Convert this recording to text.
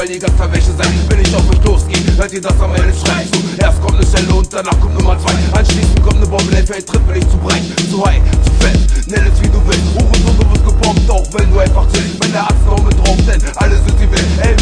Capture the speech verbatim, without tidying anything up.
weil ihr ganz verwäsche seid, will ich auf euch losgehen. Hört ihr das am Ende schreien zu? Erst kommt eine Schelle und danach kommt Nummer zwei. Anschließend kommt eine Bombe, der Feld tritt, bin ich zu breit, zu high, zu fett, nenn es wie du willst. Hurensohn, du wirst gebombt, auch wenn du einfach chillst. Wenn der Arzt noch mit drauf, denn alle sind die wild. Ey,